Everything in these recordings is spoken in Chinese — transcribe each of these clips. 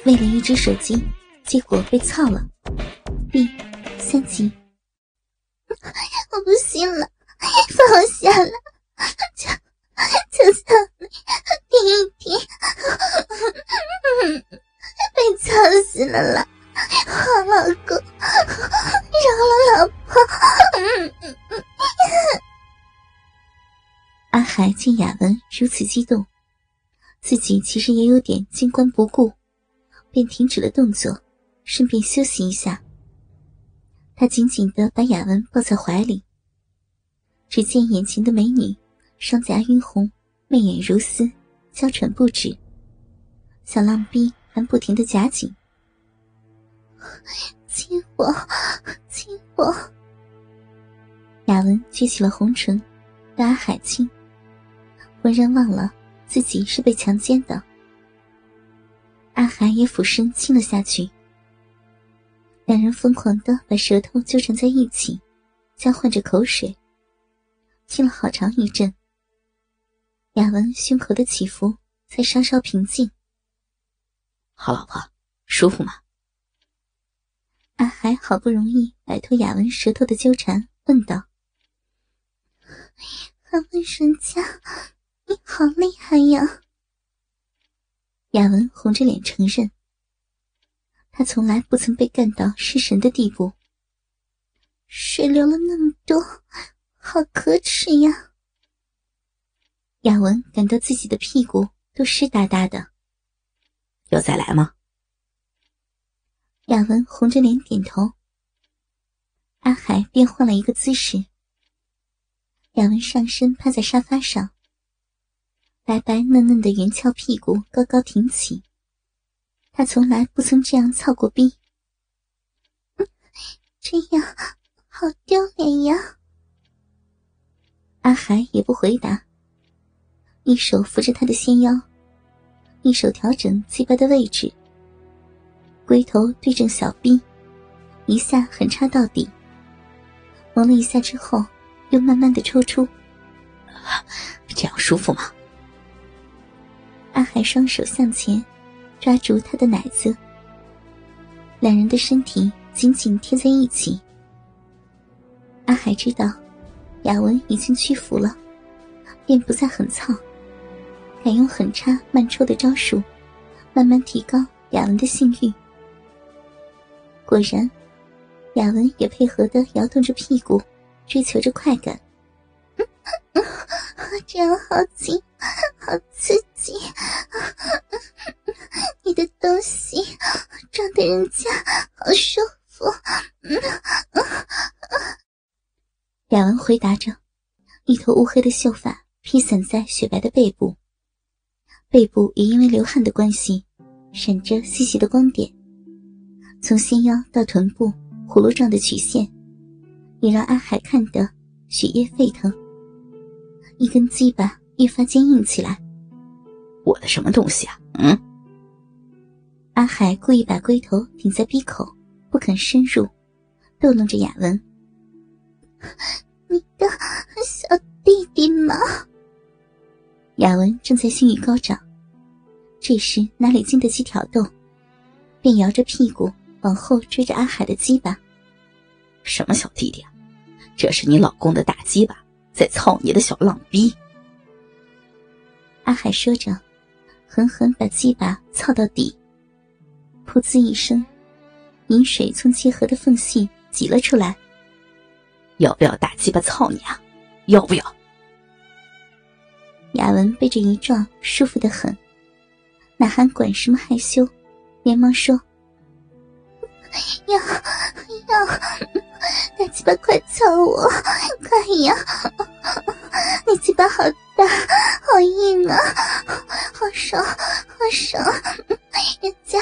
为了一只手机，结果被操了。第3集。 我不行了，放我下来，就像听一听，被操死了啦！好老公，饶了老婆。 阿海见雅文如此激动，自己其实也有点见关不顾，便停止了动作，顺便休息一下。他紧紧地把雅文抱在怀里，只见眼前的美女双颊晕红，媚眼如丝，娇喘不止，小浪逼还不停地夹紧。 亲我，亲我！ 雅文撅起了红唇，对阿海亲，浑然忘了自己是被强奸的。阿海也俯身亲了下去，两人疯狂地把舌头纠缠在一起，交换着口水，亲了好长一阵。雅文胸口的起伏才稍稍平静。 好老婆，舒服吗？ 阿海好不容易摆脱雅文舌头的纠缠，问道： 韩文人家，你好厉害呀！ 雅文红着脸承认，他从来不曾被干到失神的地步。 水流了那么多，好可耻呀！ 雅文感到自己的屁股都湿哒哒的。 要再来吗？ 雅文红着脸点头。阿海便换了一个姿势。雅文上身趴在沙发上，白白嫩嫩的圆翘屁股高高挺起，他从来不曾这样操过逼。 这样好丢脸呀！ 阿海也不回答，一手扶着他的纤腰，一手调整鸡巴的位置，龟头对正小臂，一下狠插到底，磨了一下之后又慢慢的抽出。 这样舒服吗？ 阿海双手向前抓住他的奶子，两人的身体紧紧贴在一起。阿海知道雅文已经屈服了，便不再狠操，改用狠插慢抽的招数，慢慢提高雅文的性欲。果然，雅文也配合地摇动着屁股，追求着快感。 这样好紧，好刺激！你的东西撞得人家好舒服。 雅文回答着，一头乌黑的秀发披散在雪白的背部，背部也因为流汗的关系，闪着细细的光点。从纤腰到臀部葫芦状的曲线，也让阿海看得血液沸腾，一根鸡巴越发坚硬起来。 我的什么东西啊？ 阿海故意把龟头顶在鼻口，不肯深入，逗弄着雅文。 你的小弟弟吗？ 雅文正在性欲高涨，这时哪里经得起挑逗，便摇着屁股往后追着阿海的鸡巴。 什么小弟弟啊？这是你老公的大鸡巴在操你的小浪逼。 阿海说着，狠狠把鸡巴操到底，噗呲一声，饮水从结合的缝隙挤了出来。 要不要大鸡巴操你啊？要不要？ 雅文被这一撞舒服得很，哪还管什么害羞，连忙说： 要，大鸡巴快操我，快呀！你鸡巴好大，好硬啊，好爽，好爽！人家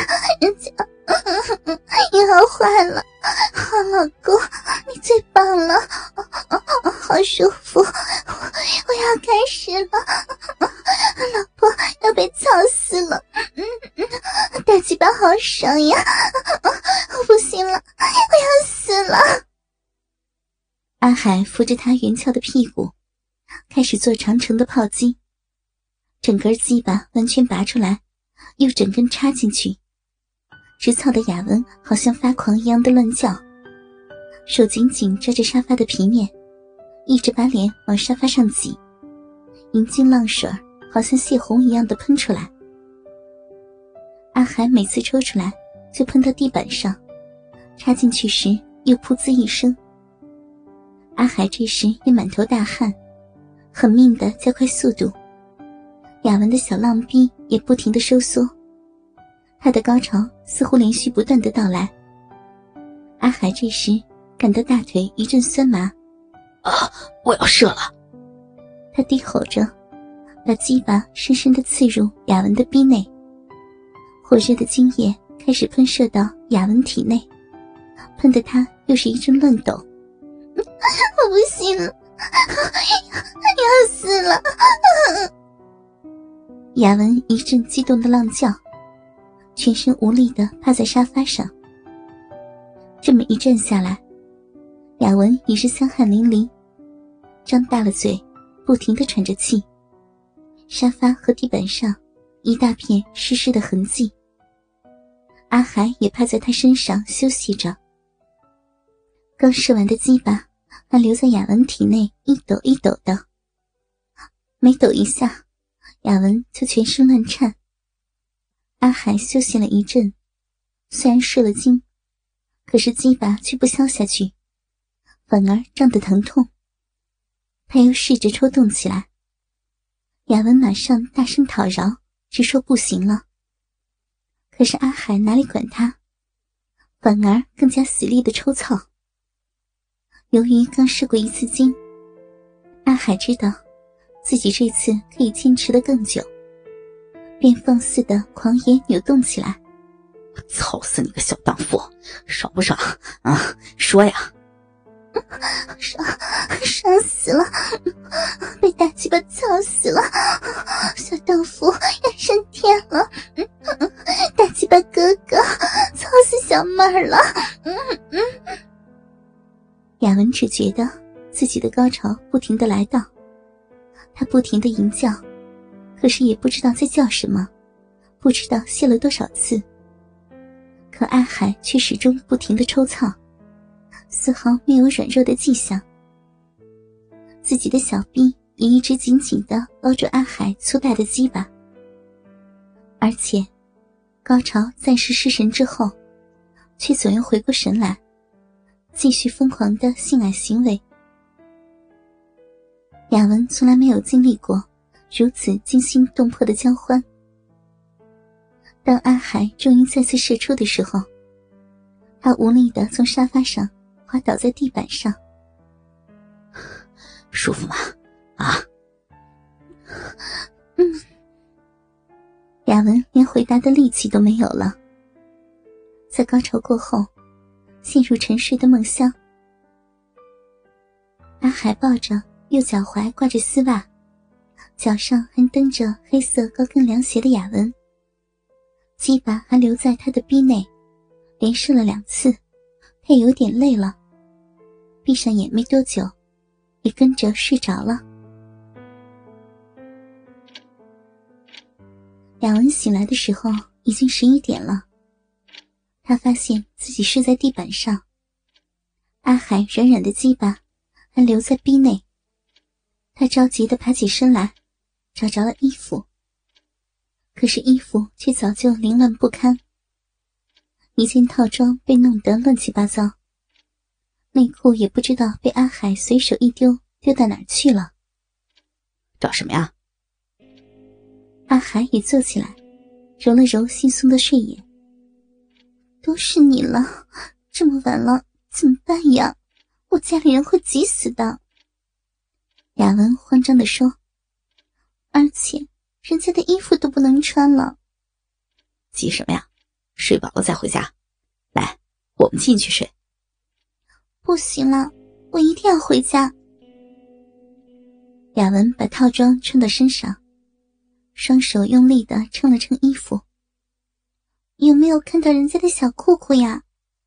你好坏了，好老公，你最棒了，好舒服，我要开始了，老婆要被操死了，大鸡巴好爽呀，我不行了，我要死了！ 阿海扶着他圆翘的屁股，开始做长程的炮击，整根鸡巴完全拔出来，又整根插进去， 直操的雅文好像发狂一样的乱叫，手紧紧抓着沙发的皮面，一直把脸往沙发上挤，银晶浪水好像泄洪一样的喷出来。阿海每次抽出来就喷到地板上，插进去时又噗呲一声。阿海这时也满头大汗，狠命地加快速度，雅文的小浪逼也不停地收缩，他的高潮似乎连续不断地到来。阿海这时感到大腿一阵酸麻， 我要射了！ 他低吼着，把鸡巴深深地刺入雅文的逼内，火热的精液开始喷射到雅文体内，喷得他又是一阵乱抖。 我不行了，要死了！ 雅文一阵激动的浪叫，全身无力地趴在沙发上。这么一站下来，雅文已是香汗淋漓，张大了嘴，不停地喘着气。沙发和地板上一大片湿湿的痕迹。阿海也趴在他身上休息着。刚射完的鸡巴还留在雅文体内一抖一抖的，每抖一下，雅文就全身乱颤。阿海休息了一阵，虽然射了精，可是鸡巴却不消下去，反而胀得疼痛。他又试着抽动起来，雅文马上大声讨饶，直说不行了。可是阿海哪里管他，反而更加死力的抽操。由于刚射过一次精，阿海知道自己这次可以坚持得更久，便放肆的狂野扭动起来。 操死你个小荡妇，爽不爽啊？说呀！ 爽死了，被大鸡巴操死了，小荡妇要升天了，大鸡巴哥哥操死小妹儿了。 雅文只觉得自己的高潮不停地来到，他不停地吟叫，可是也不知道在叫什么，不知道泄了多少次。可阿海却始终不停地抽操，丝毫没有软弱的迹象。自己的小臂也一直紧紧地包住阿海粗大的鸡巴，而且高潮暂时失神之后，却总又回过神来，继续疯狂的性爱行为。雅文从来没有经历过如此惊心动魄的交欢。当阿海终于再次射出的时候，他无力地从沙发上滑倒在地板上。 舒服吗？啊？ 雅文连回答的力气都没有了。在高潮过后，陷入沉睡的梦乡。阿海抱着右脚踝挂着丝袜，脚上还蹬着黑色高跟凉鞋的雅文，鸡巴还留在他的逼内，连射了2次，他也有点累了，闭上眼没多久也跟着睡着了。雅文醒来的时候已经11点了，他发现自己睡在地板上，阿海软软的鸡巴还留在逼内。他着急地爬起身来，找着了衣服，可是衣服却早就凌乱不堪，一件套装被弄得乱七八糟，内裤也不知道被阿海随手一丢到哪儿去了。 找什么呀？ 阿海也坐起来，揉了揉惺忪的睡眼。 都是你了，这么晚了怎么办呀？我家里人会急死的。 雅文慌张地说， 而且人家的衣服都不能穿了。 急什么呀？睡饱了再回家。来，我们进去睡。 不行了，我一定要回家。 雅文把套装穿到身上，双手用力地撑了撑衣服。 有没有看到人家的小裤裤呀？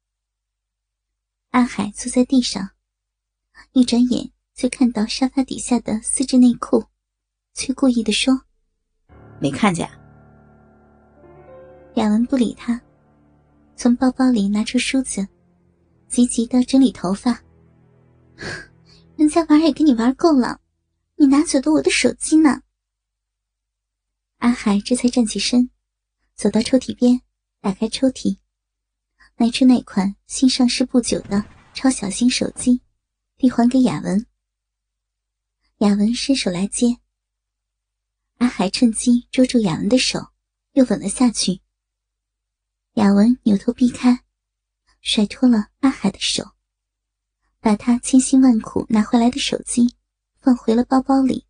阿海坐在地上，一转眼就看到沙发底下的丝质内裤，却故意地说， 没看见。 雅文不理他， 从包包里拿出梳子，急急地整理头发。 人家玩也跟你玩够了，你拿走的我的手机呢？ 阿海这才站起身，走到抽屉边，打开抽屉，拿出那款新上市不久的超小型手机，递还给雅文。雅文伸手来接，阿海趁机捉住雅文的手，又吻了下去。雅文扭头避开，甩脱了阿海的手，把他千辛万苦拿回来的手机放回了包包里。